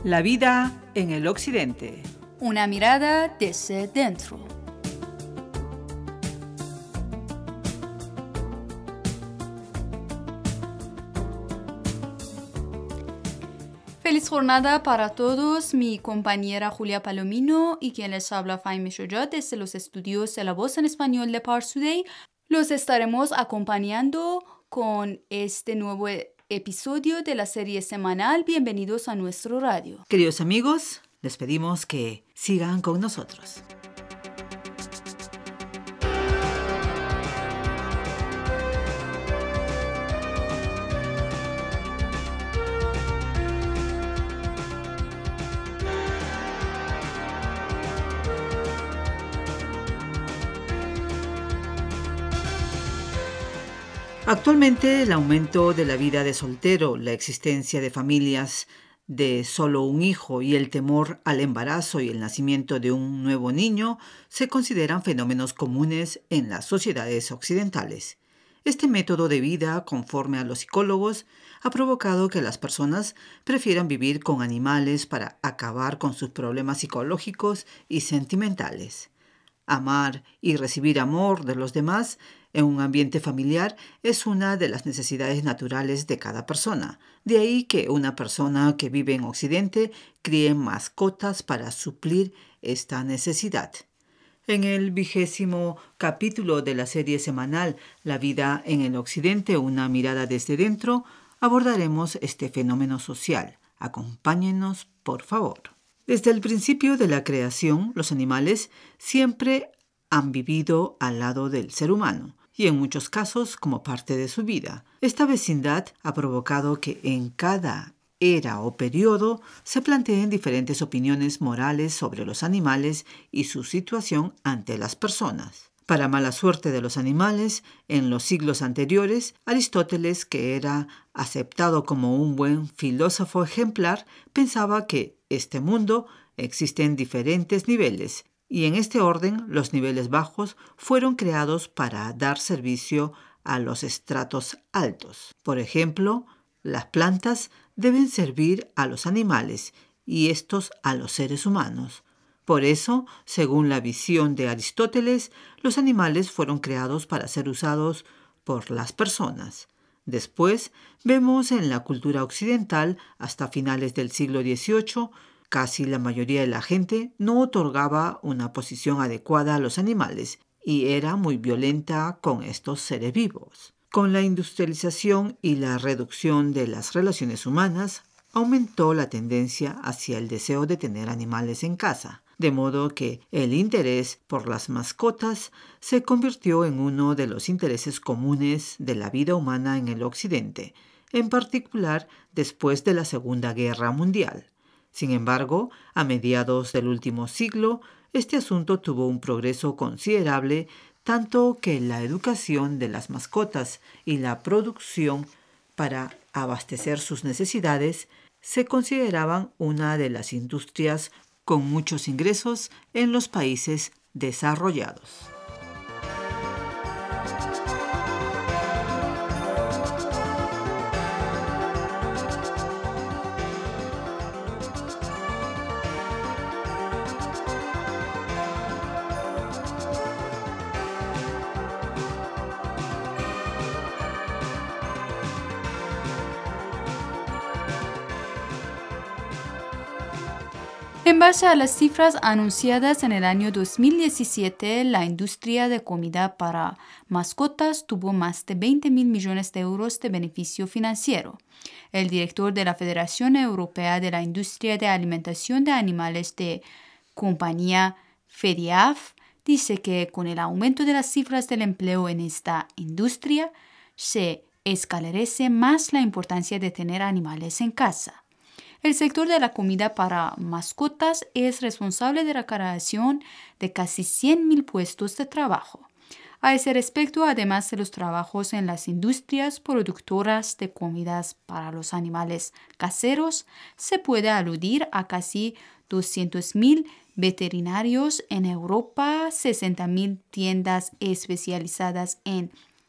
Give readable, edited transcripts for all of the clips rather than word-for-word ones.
La vida en el Occidente. Una mirada desde dentro. Feliz jornada para todos. Mi compañera Julia Palomino y quien les habla Fahime Shojat desde los estudios de La Voz en Español de Pars Today. Los estaremos acompañando con este nuevo episodio de la serie semanal. Bienvenidos a nuestro radio. Queridos amigos, les pedimos que sigan con nosotros. Actualmente, el aumento de la vida de soltero, la existencia de familias de solo un hijo y el temor al embarazo y el nacimiento de un nuevo niño se consideran fenómenos comunes en las sociedades occidentales. Este método de vida, conforme a los psicólogos, ha provocado que las personas prefieran vivir con animales para acabar con sus problemas psicológicos y sentimentales. Amar y recibir amor de los demás en un ambiente familiar es una de las necesidades naturales de cada persona. De ahí que una persona que vive en Occidente críe mascotas para suplir esta necesidad. En el 20º capítulo de la serie semanal La vida en el Occidente, una mirada desde dentro, abordaremos este fenómeno social. Acompáñenos, por favor. Desde el principio de la creación, los animales siempre han vivido al lado del ser humano y en muchos casos como parte de su vida. Esta vecindad ha provocado que en cada era o periodo se planteen diferentes opiniones morales sobre los animales y su situación ante las personas. Para mala suerte de los animales, en los siglos anteriores, Aristóteles, que era aceptado como un buen filósofo ejemplar, pensaba que este mundo existe en diferentes niveles, y en este orden los niveles bajos fueron creados para dar servicio a los estratos altos. Por ejemplo, las plantas deben servir a los animales y estos a los seres humanos. Por eso, según la visión de Aristóteles, los animales fueron creados para ser usados por las personas. Después, vemos en la cultura occidental, hasta finales del siglo XVIII, casi la mayoría de la gente no otorgaba una posición adecuada a los animales y era muy violenta con estos seres vivos. Con la industrialización y la reducción de las relaciones humanas, aumentó la tendencia hacia el deseo de tener animales en casa. De modo que el interés por las mascotas se convirtió en uno de los intereses comunes de la vida humana en el Occidente, en particular después de la Segunda Guerra Mundial. Sin embargo, a mediados del último siglo, este asunto tuvo un progreso considerable, tanto que la educación de las mascotas y la producción para abastecer sus necesidades se consideraban una de las industrias con muchos ingresos en los países desarrollados. En base a las cifras anunciadas en el año 2017, la industria de comida para mascotas tuvo más de 20.000 millones de euros de beneficio financiero. El director de la Federación Europea de la Industria de Alimentación de Animales de compañía FEDIAF dice que con el aumento de las cifras del empleo en esta industria, se esclarece más la importancia de tener animales en casa. El sector de la comida para mascotas es responsable de la creación de casi 100.000 puestos de trabajo. A ese respecto, además de los trabajos en las industrias productoras de comidas para los animales caseros, se puede aludir a casi 200.000 veterinarios en Europa, 60.000 tiendas especializadas en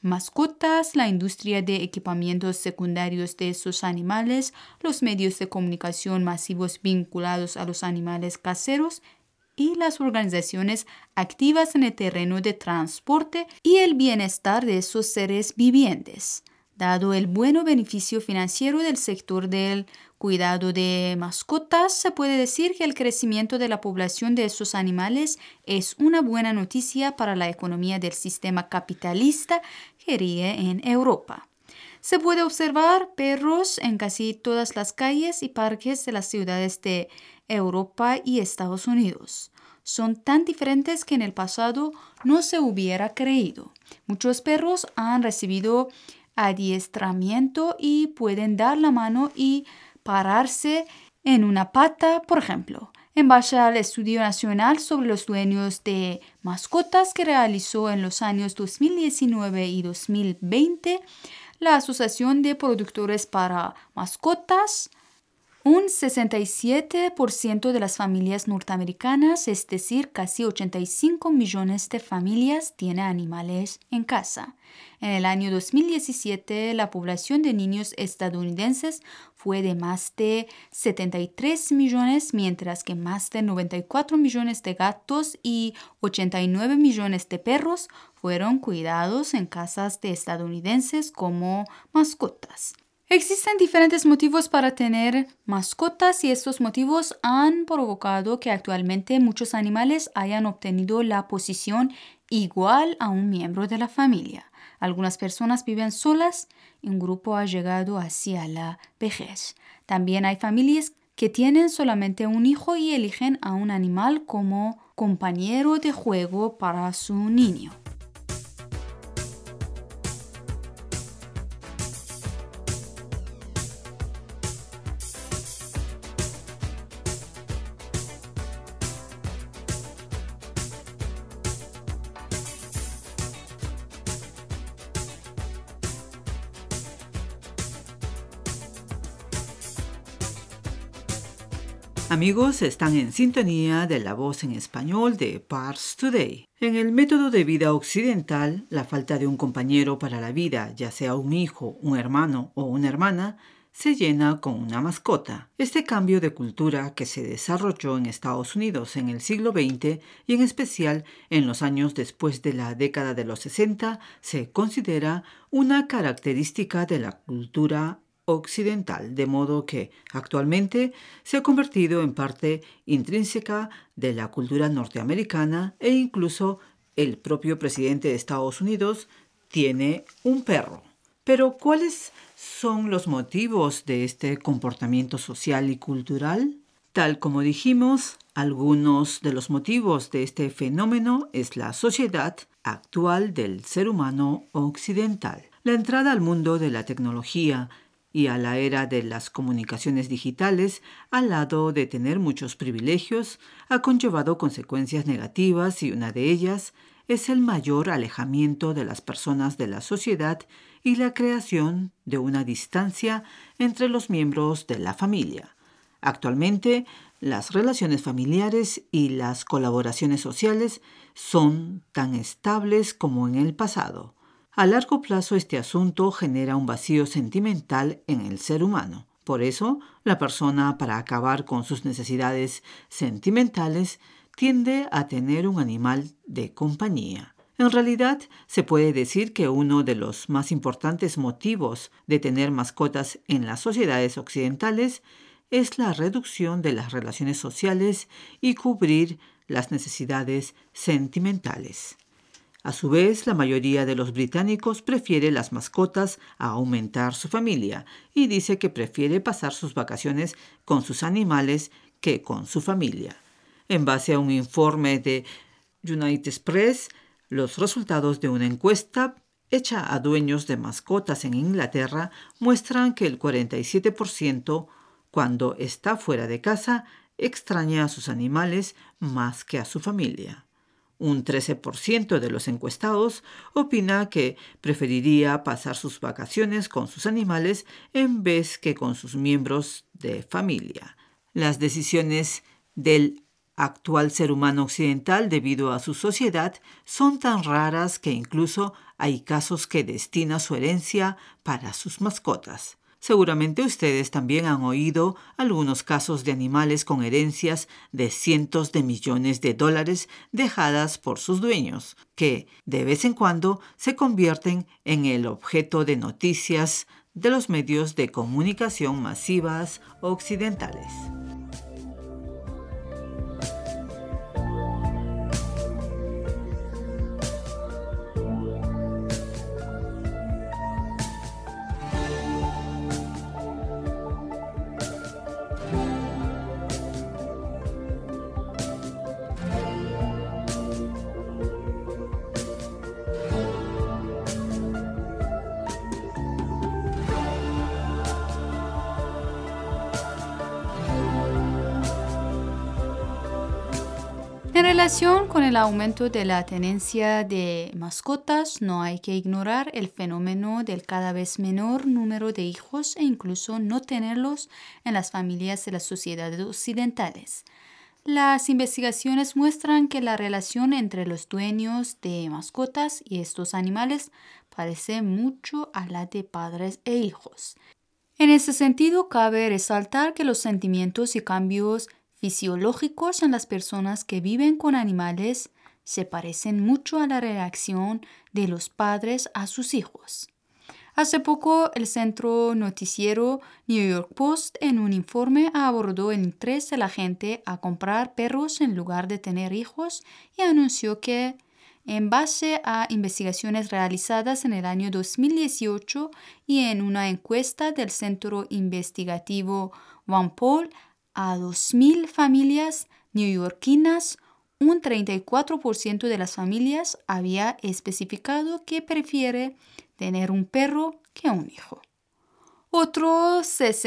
mascotas, la industria de equipamientos secundarios de esos animales, los medios de comunicación masivos vinculados a los animales caseros y las organizaciones activas en el terreno de transporte y el bienestar de esos seres vivientes. Dado el buen beneficio financiero del sector del cuidado de mascotas, se puede decir que el crecimiento de la población de estos animales es una buena noticia para la economía del sistema capitalista que rige en Europa. Se puede observar perros en casi todas las calles y parques de las ciudades de Europa y Estados Unidos. Son tan diferentes que en el pasado no se hubiera creído. Muchos perros han recibido adiestramiento y pueden dar la mano y pararse en una pata, por ejemplo. En base al Estudio Nacional sobre los Dueños de Mascotas que realizó en los años 2019 y 2020, la Asociación de Productores para Mascotas, un 67% de las familias norteamericanas, es decir, casi 85 millones de familias, tienen animales en casa. En el año 2017, la población de niños estadounidenses fue de más de 73 millones, mientras que más de 94 millones de gatos y 89 millones de perros fueron cuidados en casas de estadounidenses como mascotas. Existen diferentes motivos para tener mascotas y estos motivos han provocado que actualmente muchos animales hayan obtenido la posición igual a un miembro de la familia. Algunas personas viven solas y un grupo ha llegado hacia la vejez. También hay familias que tienen solamente un hijo y eligen a un animal como compañero de juego para su niño. Amigos, están en sintonía de La Voz en Español de Pars Today. En el método de vida occidental, la falta de un compañero para la vida, ya sea un hijo, un hermano o una hermana, se llena con una mascota. Este cambio de cultura que se desarrolló en Estados Unidos en el siglo XX y en especial en los años después de la década de los 60 se considera una característica de la cultura occidental, de modo que actualmente se ha convertido en parte intrínseca de la cultura norteamericana e incluso el propio presidente de Estados Unidos tiene un perro. Pero ¿cuáles son los motivos de este comportamiento social y cultural? Tal como dijimos, algunos de los motivos de este fenómeno es la sociedad actual del ser humano occidental. La entrada al mundo de la tecnología y a la era de las comunicaciones digitales, al lado de tener muchos privilegios, ha conllevado consecuencias negativas y una de ellas es el mayor alejamiento de las personas de la sociedad y la creación de una distancia entre los miembros de la familia. Actualmente, las relaciones familiares y las colaboraciones sociales son tan estables como en el pasado. A largo plazo, este asunto genera un vacío sentimental en el ser humano. Por eso, la persona, para acabar con sus necesidades sentimentales, tiende a tener un animal de compañía. En realidad, se puede decir que uno de los más importantes motivos de tener mascotas en las sociedades occidentales es la reducción de las relaciones sociales y cubrir las necesidades sentimentales. A su vez, la mayoría de los británicos prefiere las mascotas a aumentar su familia y dice que prefiere pasar sus vacaciones con sus animales que con su familia. En base a un informe de United Press, los resultados de una encuesta hecha a dueños de mascotas en Inglaterra muestran que el 47%, cuando está fuera de casa, extraña a sus animales más que a su familia. Un 13% de los encuestados opina que preferiría pasar sus vacaciones con sus animales en vez que con sus miembros de familia. Las decisiones del actual ser humano occidental debido a su sociedad son tan raras que incluso hay casos que destina su herencia para sus mascotas. Seguramente ustedes también han oído algunos casos de animales con herencias de cientos de millones de dólares dejadas por sus dueños, que de vez en cuando se convierten en el objeto de noticias de los medios de comunicación masivas occidentales. En relación con el aumento de la tenencia de mascotas, no hay que ignorar el fenómeno del cada vez menor número de hijos e incluso no tenerlos en las familias de las sociedades occidentales. Las investigaciones muestran que la relación entre los dueños de mascotas y estos animales parece mucho a la de padres e hijos. En ese sentido, cabe resaltar que los sentimientos y cambios fisiológicos en las personas que viven con animales se parecen mucho a la reacción de los padres a sus hijos. Hace poco, el centro noticiero New York Post en un informe abordó el interés de la gente a comprar perros en lugar de tener hijos y anunció que, en base a investigaciones realizadas en el año 2018 y en una encuesta del centro investigativo OnePoll, a 2.000 familias neoyorquinas, un 34% de las familias había especificado que prefiere tener un perro que un hijo. Otro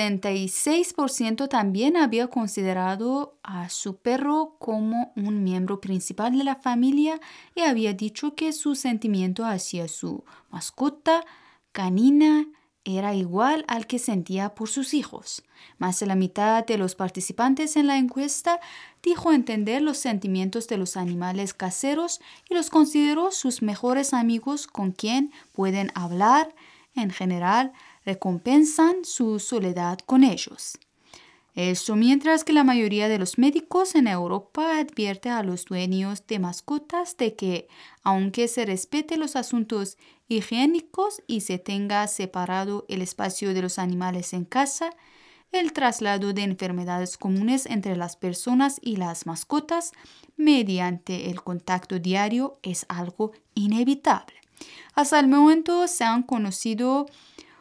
66% también había considerado a su perro como un miembro principal de la familia y había dicho que su sentimiento hacia su mascota canina era igual al que sentía por sus hijos. Más de la mitad de los participantes en la encuesta dijo entender los sentimientos de los animales caseros y los consideró sus mejores amigos con quien pueden hablar. En general, recompensan su soledad con ellos. Esto mientras que la mayoría de los médicos en Europa advierte a los dueños de mascotas de que, aunque se respete los asuntos higiénicos y se tenga separado el espacio de los animales en casa, el traslado de enfermedades comunes entre las personas y las mascotas mediante el contacto diario es algo inevitable. Hasta el momento se han conocido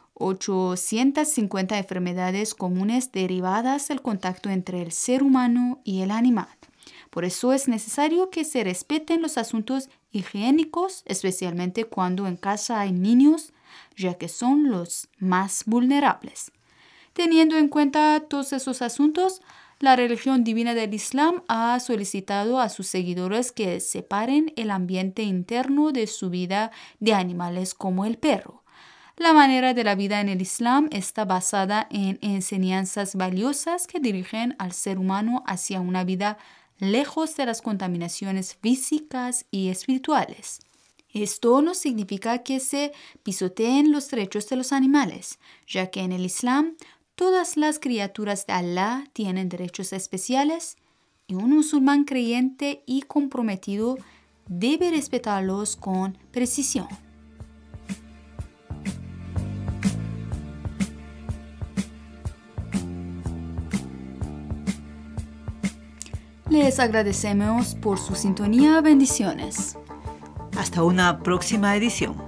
850 enfermedades comunes derivadas del contacto entre el ser humano y el animal. Por eso es necesario que se respeten los asuntos higiénicos, especialmente cuando en casa hay niños, ya que son los más vulnerables. Teniendo en cuenta todos esos asuntos, la religión divina del Islam ha solicitado a sus seguidores que separen el ambiente interno de su vida de animales como el perro. La manera de la vida en el Islam está basada en enseñanzas valiosas que dirigen al ser humano hacia una vida lejos de las contaminaciones físicas y espirituales. Esto no significa que se pisoteen los derechos de los animales, ya que en el Islam todas las criaturas de Allah tienen derechos especiales y un musulmán creyente y comprometido debe respetarlos con precisión. Les agradecemos por su sintonía. Bendiciones. Hasta una próxima edición.